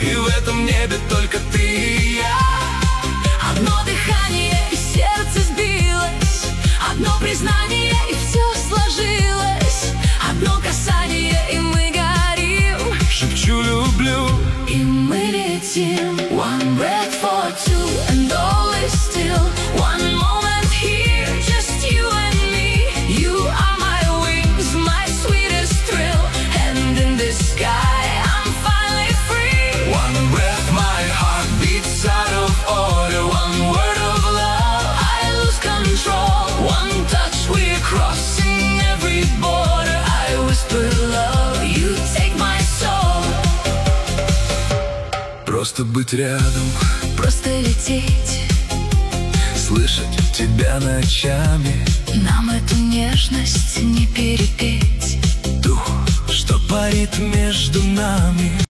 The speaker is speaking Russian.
И в этом небе только ты и я. Одно дыхание, и сердце сбилось. Одно признание, и все сложилось. Одно касание, и мы горим. Шепчу люблю, и мы летим. One breath for two, and all is still. One moment here, just you and me. You are my wings, my sweetest thrill. And in this sky, I'm finally free. one breath, my heart beats out of order. One word of love, I lose control. one touch, we're crossing every border. I whisper love, you take my soul. Просто быть рядом, Просто лететь, слышать тебя ночами. нам эту нежность не перепеть. Дух, что парит между нами.